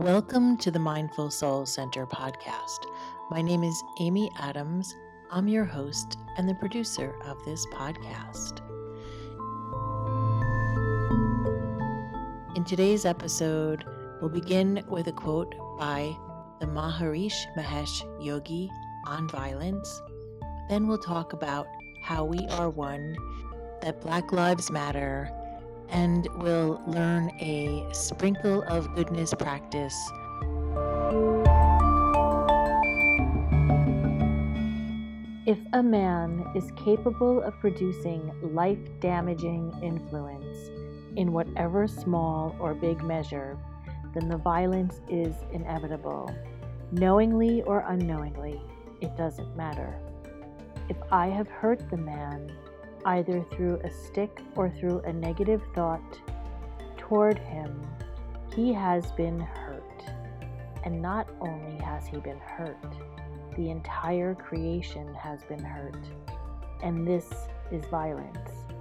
Welcome to the Mindful Soul Center podcast. My name is Amy Adams. I'm your host and the producer of this podcast. In today's episode, we'll begin with a quote by the Maharishi Mahesh Yogi on violence. Then we'll talk about how we are one, that Black Lives Matter, and we'll learn a sprinkle of goodness practice. If a man is capable of producing life-damaging influence in whatever small or big measure, then the violence is inevitable. Knowingly or unknowingly, it doesn't matter. If I have hurt the man, either through a stick or through a negative thought toward him, he has been hurt. And not only has he been hurt, the entire creation has been hurt. And this is violence.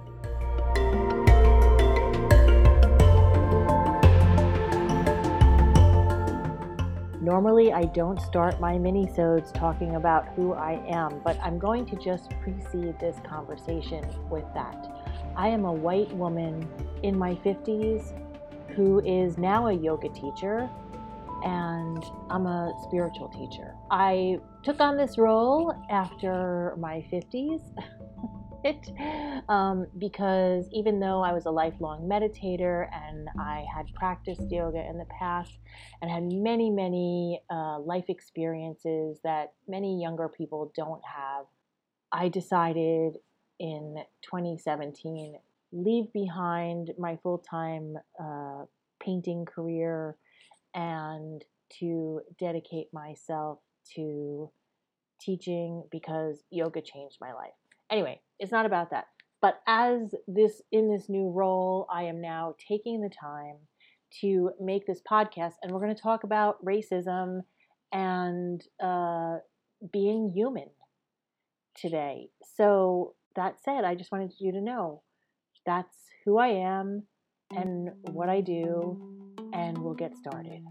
Normally, I don't start my mini-sodes talking about who I am, but I'm going to just precede this conversation with that. I am a white woman in my 50s who is now a yoga teacher, and I'm a spiritual teacher. I took on this role after my 50s because even though I was a lifelong meditator and I had practiced yoga in the past and had many life experiences that many younger people don't have, I decided in 2017 leave behind my full-time painting career and to dedicate myself to teaching because yoga changed my life. Anyway, it's not about that. But in this new role, I am now taking the time to make this podcast, and we're going to talk about racism and being human today. So that said, I just wanted you to know that's who I am and what I do, and we'll get started.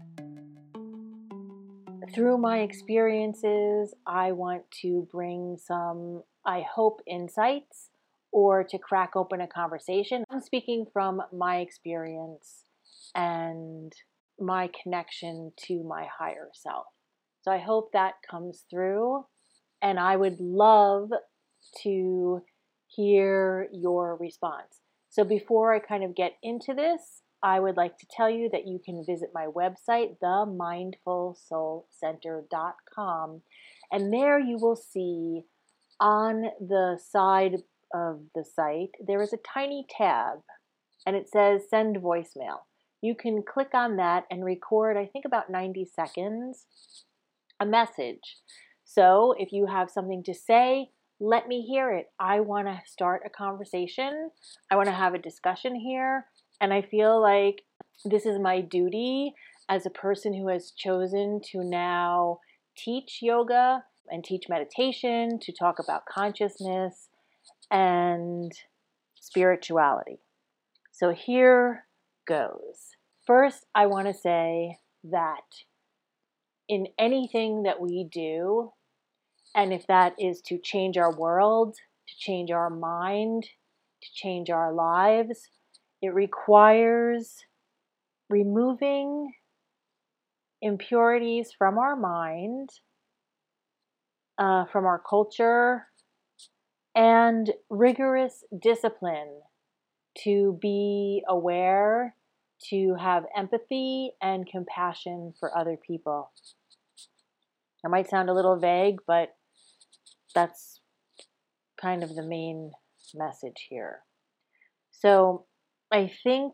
Through my experiences, I want to bring some, I hope, insights or to crack open a conversation. I'm speaking from my experience and my connection to my higher self. So I hope that comes through, and I would love to hear your response. So before I kind of get into this, I would like to tell you that you can visit my website, themindfulsoulcenter.com, and there you will see on the side of the site, there is a tiny tab, and it says send voicemail. You can click on that and record, I think, about 90 seconds, a message. So if you have something to say, let me hear it. I want to start a conversation. I want to have a discussion here. And I feel like this is my duty as a person who has chosen to now teach yoga and teach meditation, to talk about consciousness and spirituality. So here goes. First, I want to say that in anything that we do, and if that is to change our world, to change our mind, to change our lives, it requires removing impurities from our mind, from our culture, and rigorous discipline to be aware, to have empathy and compassion for other people. That might sound a little vague, but that's kind of the main message here. So I think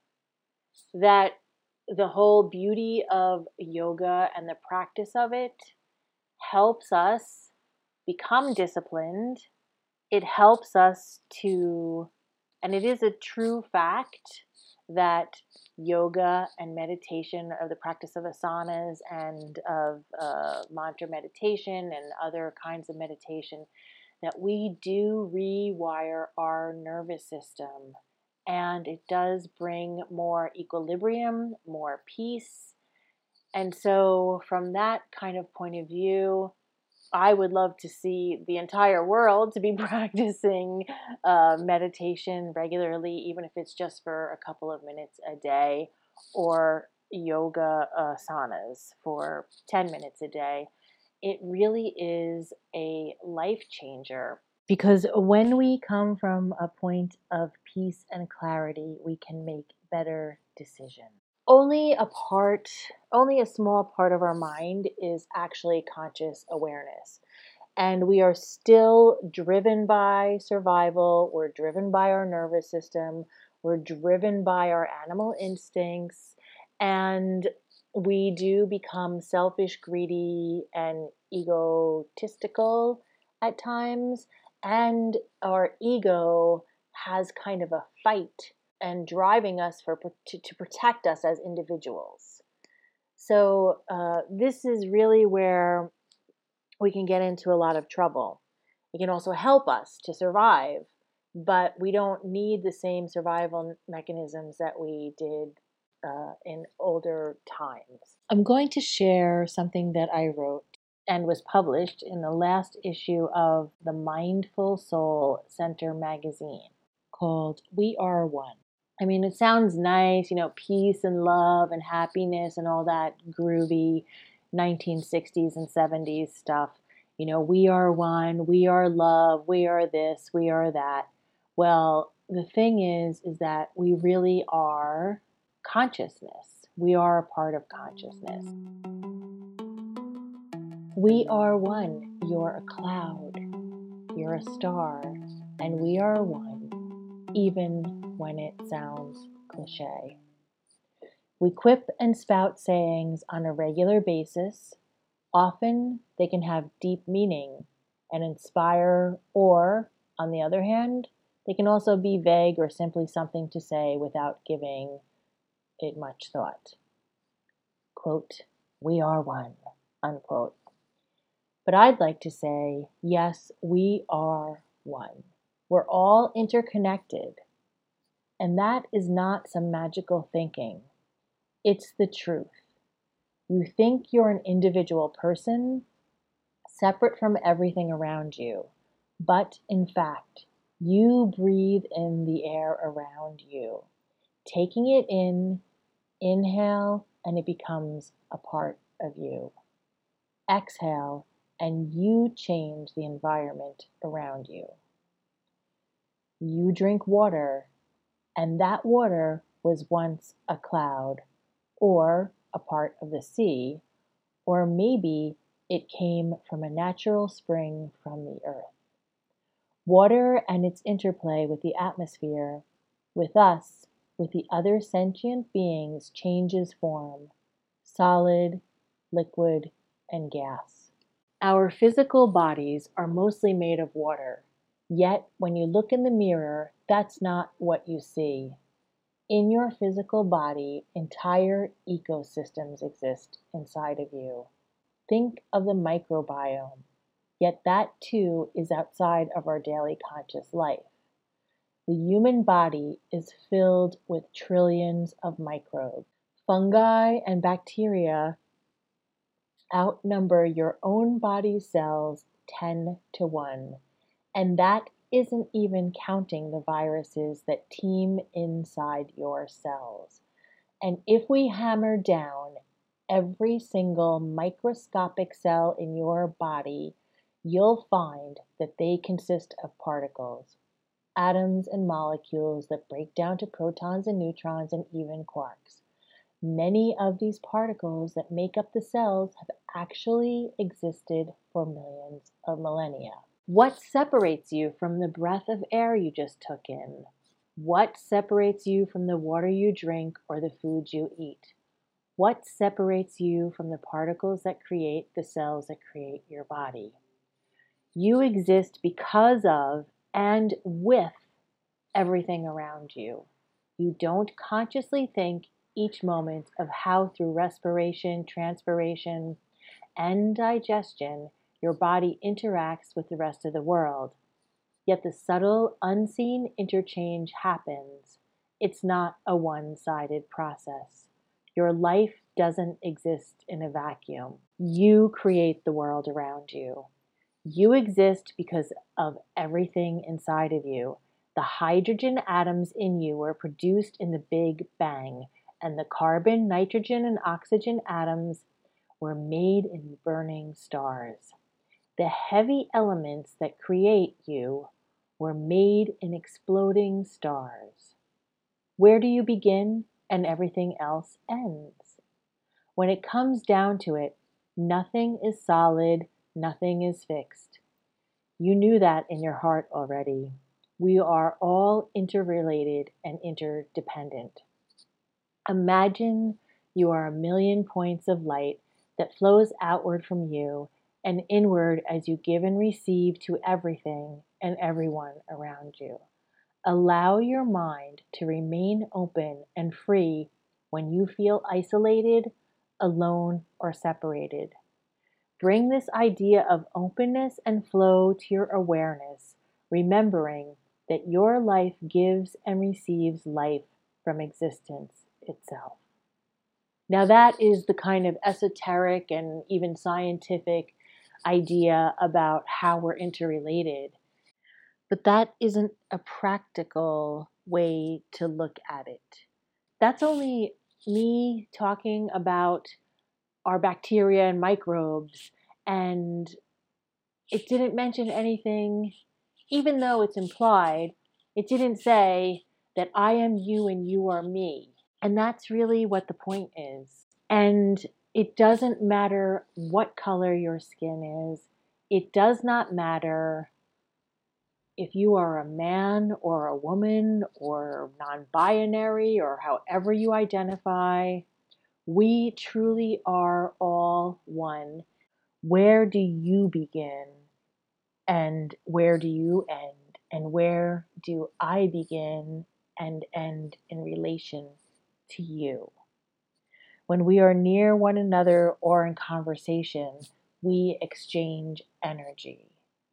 that the whole beauty of yoga and the practice of it helps us become disciplined. It helps us to, and it is a true fact that yoga and meditation, or the practice of asanas and of mantra meditation and other kinds of meditation, that we do rewire our nervous system. And it does bring more equilibrium, more peace, And so, from that kind of point of view, I would love to see the entire world to be practicing meditation regularly, even if it's just for a couple of minutes a day, or yoga asanas for 10 minutes a day. It really is a life changer because when we come from a point of peace and clarity, we can make better decisions. Only a small part of our mind is actually conscious awareness. And we are still driven by survival. We're driven by our nervous system. We're driven by our animal instincts. And we do become selfish, greedy, and egotistical at times. And our ego has kind of a fight and driving us to protect us as individuals. So this is really where we can get into a lot of trouble. It can also help us to survive, but we don't need the same survival mechanisms that we did in older times. I'm going to share something that I wrote and was published in the last issue of the Mindful Soul Center magazine called We Are One. I mean, it sounds nice, peace and love and happiness and all that groovy 1960s and 70s stuff. We are one, we are love, we are this, we are that. Well, the thing is that we really are consciousness. We are a part of consciousness. We are one. You're a cloud. You're a star. And we are one, even when it sounds cliche. We quip and spout sayings on a regular basis. Often they can have deep meaning and inspire, or, on the other hand, they can also be vague or simply something to say without giving it much thought. Quote, we are one, unquote. But I'd like to say, yes, we are one. We're all interconnected. And that is not some magical thinking. It's the truth. You think you're an individual person, separate from everything around you. But in fact, you breathe in the air around you. Taking it in, inhale, and it becomes a part of you. Exhale, and you change the environment around you. You drink water, and that water was once a cloud, or a part of the sea, or maybe it came from a natural spring from the earth. Water and its interplay with the atmosphere, with us, with the other sentient beings, changes form, solid, liquid, and gas. Our physical bodies are mostly made of water, yet when you look in the mirror, that's not what you see. In your physical body, entire ecosystems exist inside of you. Think of the microbiome, yet that too is outside of our daily conscious life. The human body is filled with trillions of microbes. Fungi and bacteria outnumber your own body's cells 10 to 1, and that isn't even counting the viruses that teem inside your cells. And if we hammer down every single microscopic cell in your body, you'll find that they consist of particles, atoms and molecules that break down to protons and neutrons and even quarks. Many of these particles that make up the cells have actually existed for millions of millennia. What separates you from the breath of air you just took in? What separates you from the water you drink or the food you eat? What separates you from the particles that create the cells that create your body? You exist because of and with everything around you. You don't consciously think each moment of how through respiration, transpiration, and digestion your body interacts with the rest of the world. Yet the subtle, unseen interchange happens. It's not a one-sided process. Your life doesn't exist in a vacuum. You create the world around you. You exist because of everything inside of you. The hydrogen atoms in you were produced in the Big Bang, and the carbon, nitrogen, and oxygen atoms were made in burning stars. The heavy elements that create you were made in exploding stars. Where do you begin and everything else ends? When it comes down to it, nothing is solid, nothing is fixed. You knew that in your heart already. We are all interrelated and interdependent. Imagine you are a million points of light that flows outward from you and inward as you give and receive to everything and everyone around you. Allow your mind to remain open and free when you feel isolated, alone, or separated. Bring this idea of openness and flow to your awareness, remembering that your life gives and receives life from existence itself. Now, that is the kind of esoteric and even scientific idea about how we're interrelated. But that isn't a practical way to look at it. That's only me talking about our bacteria and microbes, and it didn't mention anything, even though it's implied, it didn't say that I am you and you are me. And that's really what the point is. And it doesn't matter what color your skin is, it does not matter if you are a man or a woman or non binary or however you identify. We truly are all one. Where do you begin? And where do you end? And where do I begin and end in relation to you? When we are near one another or in conversation, we exchange energy.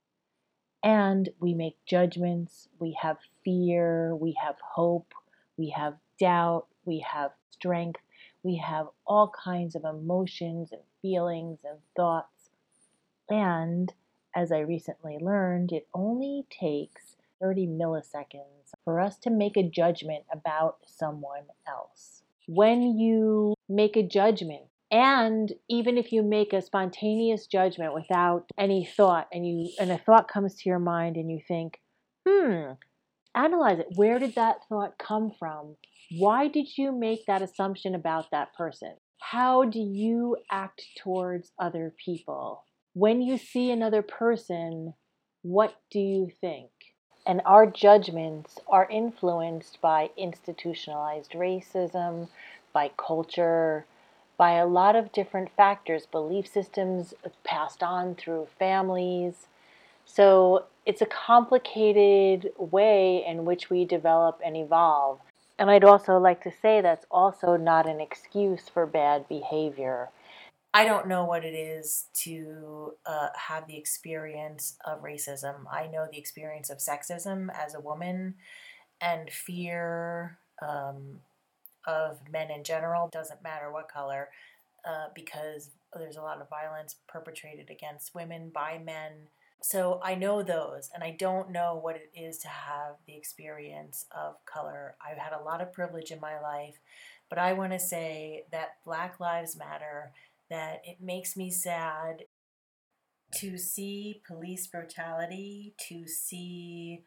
And we make judgments, we have fear, we have hope, we have doubt, we have strength, we have all kinds of emotions and feelings and thoughts. And as I recently learned, it only takes 30 milliseconds for us to make a judgment about someone else. When you make a judgment, and even if you make a spontaneous judgment without any thought, and a thought comes to your mind and you think, analyze it. Where did that thought come from? Why did you make that assumption about that person? How do you act towards other people? When you see another person, what do you think? And our judgments are influenced by institutionalized racism, by culture, by a lot of different factors, belief systems passed on through families. So it's a complicated way in which we develop and evolve. And I'd also like to say that's also not an excuse for bad behavior. I don't know what it is to have the experience of racism. I know the experience of sexism as a woman and fear of men in general, doesn't matter what color, because there's a lot of violence perpetrated against women by men. So I know those, and I don't know what it is to have the experience of color. I've had a lot of privilege in my life, but I want to say that Black Lives Matter, that it makes me sad to see police brutality, to see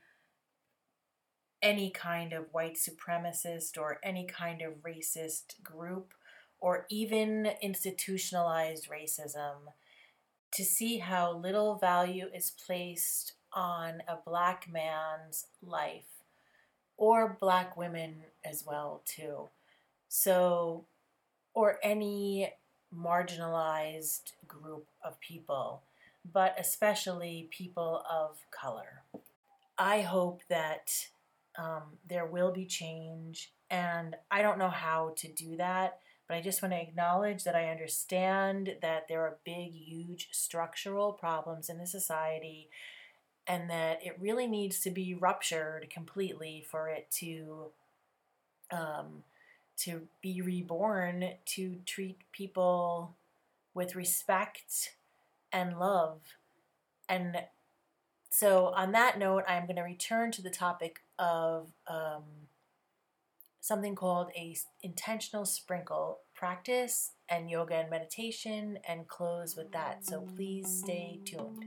any kind of white supremacist or any kind of racist group or even institutionalized racism, to see how little value is placed on a Black man's life, or Black women as well too. So, or any marginalized group of people, but especially people of color. I hope that there will be change, and I don't know how to do that, but I just want to acknowledge that I understand that there are big, huge structural problems in the society, and that it really needs to be ruptured completely for it to to be reborn, to treat people with respect and love. And so on that note, I'm going to return to the topic of something called a intentional sprinkle practice and yoga and meditation, and close with that. So please stay tuned.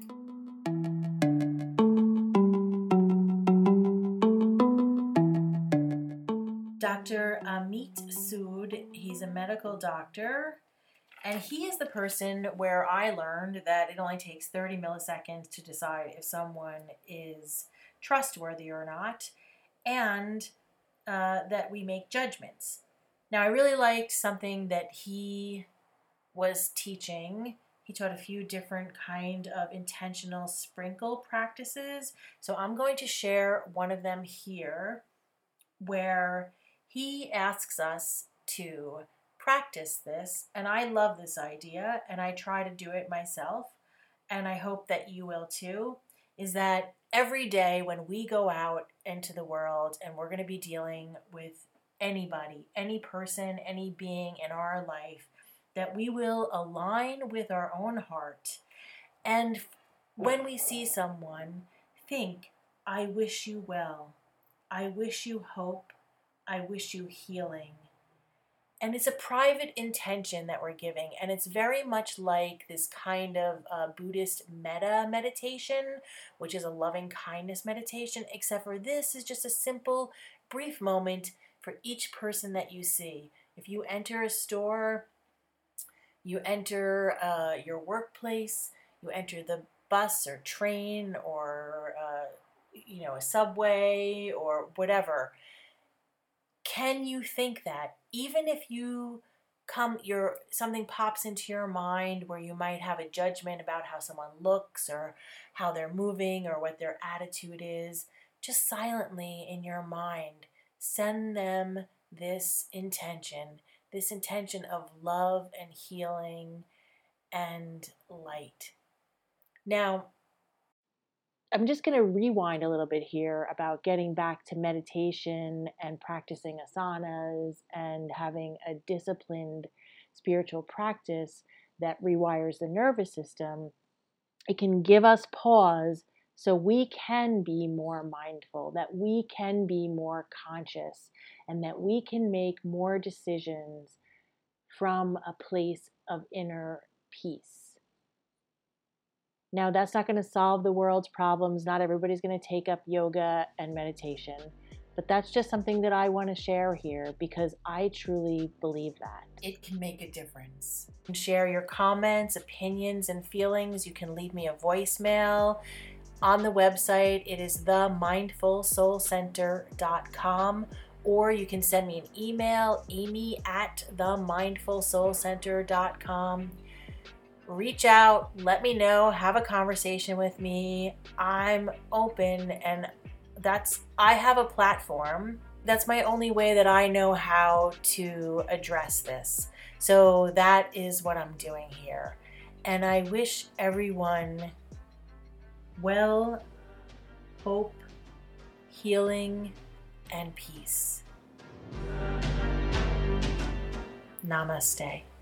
Dr. Amit Sood, he's a medical doctor, and he is the person where I learned that it only takes 30 milliseconds to decide if someone is trustworthy or not, and that we make judgments. Now, I really liked something that he was teaching. He taught a few different kind of intentional sprinkle practices. So I'm going to share one of them here, where he asks us to practice this. And I love this idea, and I try to do it myself, and I hope that you will too, is that every day when we go out into the world and we're going to be dealing with anybody, any person, any being in our life, that we will align with our own heart. And when we see someone, think, I wish you well. I wish you hope. I wish you healing. And it's a private intention that we're giving. And it's very much like this kind of Buddhist metta meditation, which is a loving kindness meditation, except for this is just a simple, brief moment for each person that you see. If you enter a store, you enter your workplace, you enter the bus or train or a subway or whatever, can you think that even if something pops into your mind where you might have a judgment about how someone looks or how they're moving or what their attitude is, just silently in your mind send them this intention of love and healing and light. Now, I'm just going to rewind a little bit here about getting back to meditation and practicing asanas and having a disciplined spiritual practice that rewires the nervous system. It can give us pause so we can be more mindful, that we can be more conscious, and that we can make more decisions from a place of inner peace. Now, that's not going to solve the world's problems. Not everybody's going to take up yoga and meditation. But that's just something that I want to share here because I truly believe that. It can make a difference. You can share your comments, opinions, and feelings. You can leave me a voicemail. On the website, it is themindfulsoulcenter.com, or you can send me an email, amy@themindfulsoulcenter.com. Reach out, let me know, have a conversation with me. I'm open, and I have a platform. That's my only way that I know how to address this. So that is what I'm doing here. And I wish everyone well, hope, healing, and peace. Namaste.